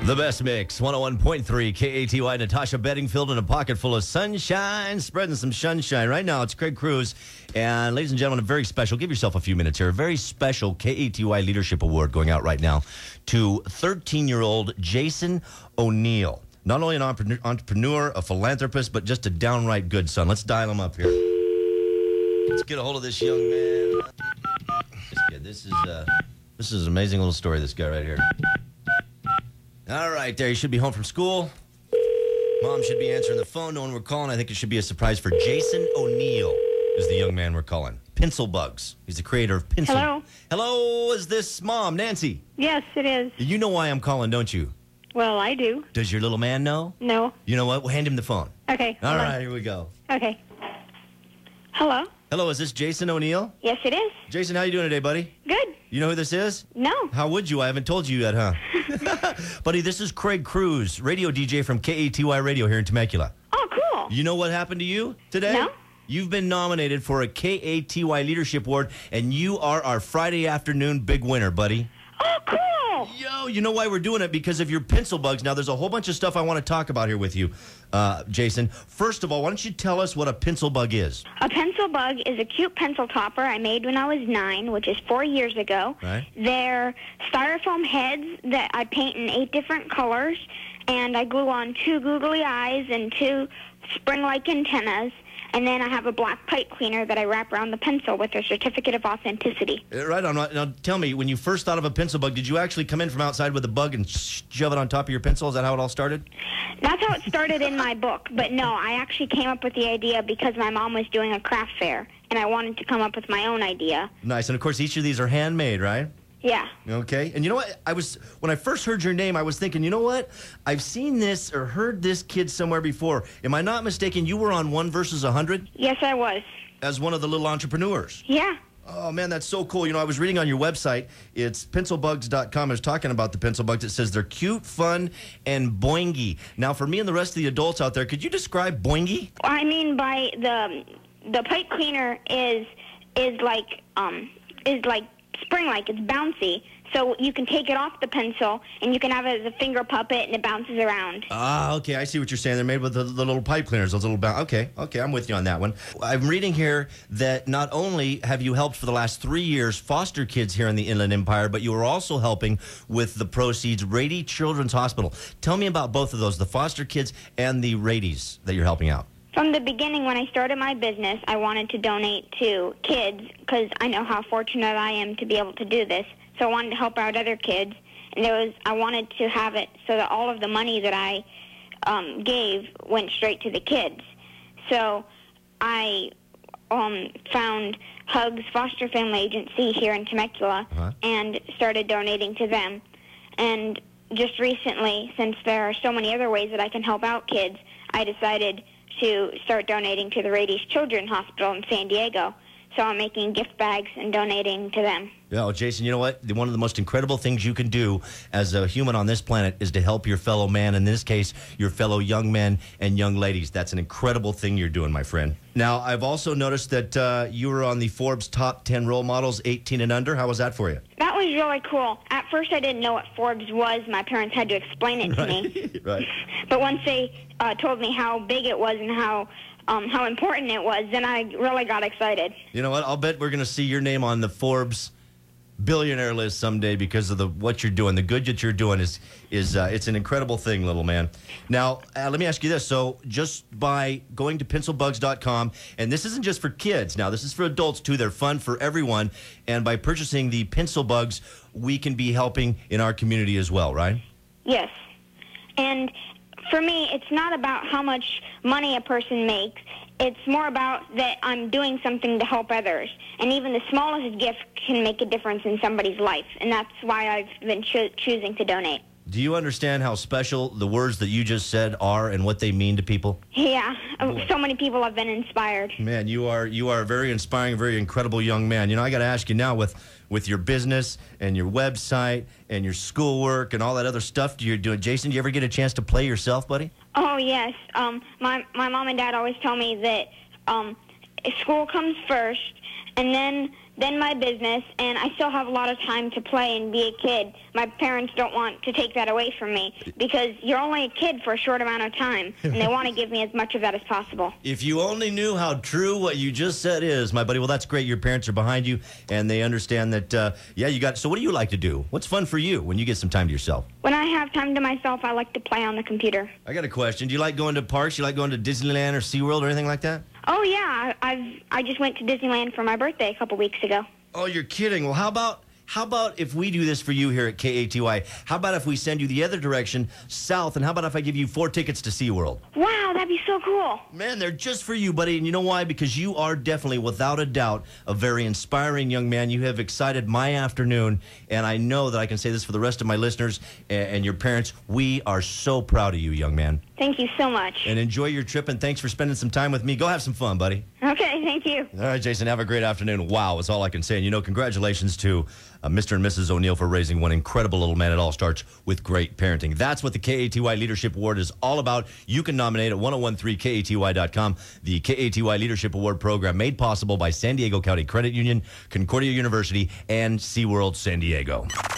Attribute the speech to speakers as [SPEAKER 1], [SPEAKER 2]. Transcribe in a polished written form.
[SPEAKER 1] The best mix, 101.3 KATY, Natasha Bedingfield in a pocket full of sunshine, spreading some sunshine. Right now, it's Craig Cruz. And ladies and gentlemen, a very special, give yourself a few minutes here, a very special KATY Leadership Award going out right now to 13-year-old Jason O'Neill. Not only an entrepreneur, a philanthropist, but just a downright good son. Let's dial him up here. Let's get a hold of this young man. This is an amazing little story, this guy right here. All right, there. You should be home from school. Mom should be answering the phone. No one we're calling. I think it should be a surprise for Jason O'Neill is the young man we're calling. Pencil Bugs. He's the creator of Pencil.
[SPEAKER 2] Hello?
[SPEAKER 1] Hello, is this Mom, Nancy?
[SPEAKER 2] Yes, it is.
[SPEAKER 1] You know why I'm calling, don't you?
[SPEAKER 2] Well, I do.
[SPEAKER 1] Does your little man know?
[SPEAKER 2] No.
[SPEAKER 1] You know what? We'll hand him the phone.
[SPEAKER 2] Okay.
[SPEAKER 1] All right, here we go.
[SPEAKER 2] Okay. Hello?
[SPEAKER 1] Hello, is this Jason O'Neill?
[SPEAKER 2] Yes, it is.
[SPEAKER 1] Jason, how you doing today, buddy?
[SPEAKER 2] Good.
[SPEAKER 1] You know who this is?
[SPEAKER 2] No.
[SPEAKER 1] How would you? I haven't told you yet, huh? Buddy, this is Craig Cruz, radio DJ from KATY Radio here in Temecula.
[SPEAKER 2] Oh, cool.
[SPEAKER 1] You know what happened to you today?
[SPEAKER 2] No.
[SPEAKER 1] You've been nominated for a KATY Leadership Award, and you are our Friday afternoon big winner, buddy.
[SPEAKER 2] Oh, cool.
[SPEAKER 1] Yo, you know why we're doing it? Because of your Pencil Bugs. Now, there's a whole bunch of stuff I want to talk about here with you, Jason. First of all, why don't you tell us what a Pencil Bug is?
[SPEAKER 2] A pencil bug is a cute pencil topper I made when I was 9, which is 4 years ago.
[SPEAKER 1] Right.
[SPEAKER 2] They're styrofoam heads that I paint in 8 different colors, and I glue on 2 googly eyes and 2 spring-like antennas. And then I have a black pipe cleaner that I wrap around the pencil with a certificate of authenticity.
[SPEAKER 1] Right on. Now, tell me, when you first thought of a pencil bug, did you actually come in from outside with a bug and shove it on top of your pencil? Is that how it all started?
[SPEAKER 2] That's how it started in my book. But no, I actually came up with the idea because my mom was doing a craft fair, and I wanted to come up with my own idea.
[SPEAKER 1] Nice. And, of course, each of these are handmade, right?
[SPEAKER 2] Yeah.
[SPEAKER 1] Okay. And you know what? When I first heard your name, I was thinking, you know what? I've seen this or heard this kid somewhere before. Am I not mistaken? You were on 1 versus 100
[SPEAKER 2] Yes, I was.
[SPEAKER 1] as one of the little entrepreneurs.
[SPEAKER 2] Yeah.
[SPEAKER 1] Oh, man, that's so cool. You know, I was reading on your website. It's pencilbugs.com. I was talking about the pencil bugs. It says they're cute, fun, and boingy. Now, for me and the rest of the adults out there, could you describe boingy?
[SPEAKER 2] I mean, by the pipe cleaner is like spring-like. It's bouncy, so you can take it off the pencil and you can have it as a finger puppet, and it bounces around.
[SPEAKER 1] Ah, okay, I see what you're saying. They're made with the little pipe cleaners, those little okay, I'm with you on that one. I'm reading here that not only have you helped for the last 3 years foster kids here in the Inland Empire, but you are also helping with the proceeds Rady Children's Hospital. Tell me about both of those, the foster kids and the Rady's that you're helping out.
[SPEAKER 2] From the beginning, when I started my business, I wanted to donate to kids because I know how fortunate I am to be able to do this. So I wanted to help out other kids, and I wanted to have it so that all of the money that I gave went straight to the kids. So I found Hugs Foster Family Agency here in Temecula and started donating to them. And just recently, since there are so many other ways that I can help out kids, I decided to start donating to the Rady Children's Hospital in San Diego. So I'm making gift bags and donating to them.
[SPEAKER 1] Yeah, well, Jason, you know what? One of the most incredible things you can do as a human on this planet is to help your fellow man, in this case, your fellow young men and young ladies. That's an incredible thing you're doing, my friend. Now, I've also noticed that you were on the Forbes Top 10 Role Models 18 and under. How was that for you?
[SPEAKER 2] That was really cool. At first, I didn't know what Forbes was. My parents had to explain it to me.
[SPEAKER 1] Right.
[SPEAKER 2] But once they told me how big it was and how important it was, then I really got excited.
[SPEAKER 1] You know what? I'll bet we're going to see your name on the Forbes billionaire list someday because of what you're doing. The good that you're doing is it's an incredible thing, little man. Now, let me ask you this. So just by going to pencilbugs.com, and this isn't just for kids. Now, this is for adults, too. They're fun for everyone. And by purchasing the Pencil Bugs, we can be helping in our community as well, right?
[SPEAKER 2] Yes. And for me, it's not about how much money a person makes. It's more about that I'm doing something to help others. And even the smallest gift can make a difference in somebody's life. And that's why I've been choosing to donate.
[SPEAKER 1] Do you understand how special the words that you just said are and what they mean to people?
[SPEAKER 2] Yeah. So many people have been inspired.
[SPEAKER 1] Man, you are a very inspiring, very incredible young man. You know, I got to ask you now with your business and your website and your schoolwork and all that other stuff you're doing. Jason, do you ever get a chance to play yourself, buddy?
[SPEAKER 2] Oh, yes. My mom and dad always tell me that school comes first, and then then my business, and I still have a lot of time to play and be a kid. My parents don't want to take that away from me because you're only a kid for a short amount of time, and they want to give me as much of that as possible.
[SPEAKER 1] If you only knew how true what you just said is, my buddy. Well, that's great. Your parents are behind you, and they understand that, you got... So what do you like to do? What's fun for you when you get some time to yourself?
[SPEAKER 2] When I have time to myself, I like to play on the computer.
[SPEAKER 1] I got a question. Do you like going to parks? You like going to Disneyland or SeaWorld or anything like that?
[SPEAKER 2] Oh, yeah. I just went to Disneyland for my birthday a couple weeks ago.
[SPEAKER 1] Oh, you're kidding. Well, how about if we do this for you here at KATY? How about if we send you the other direction, south, and how about if I give you 4 tickets to SeaWorld?
[SPEAKER 2] Wow, that'd be so cool.
[SPEAKER 1] Man, they're just for you, buddy. And you know why? Because you are definitely, without a doubt, a very inspiring young man. You have excited my afternoon, and I know that I can say this for the rest of my listeners and your parents. We are so proud of you, young man.
[SPEAKER 2] Thank you so much.
[SPEAKER 1] And enjoy your trip, and thanks for spending some time with me. Go have some fun, buddy.
[SPEAKER 2] Okay, thank you.
[SPEAKER 1] All right, Jason, have a great afternoon. Wow, that's all I can say. And, congratulations to Mr. and Mrs. O'Neill for raising one incredible little man. It all starts with great parenting. That's what the KATY Leadership Award is all about. You can nominate at 1013katy.com. The KATY Leadership Award program made possible by San Diego County Credit Union, Concordia University, and SeaWorld San Diego.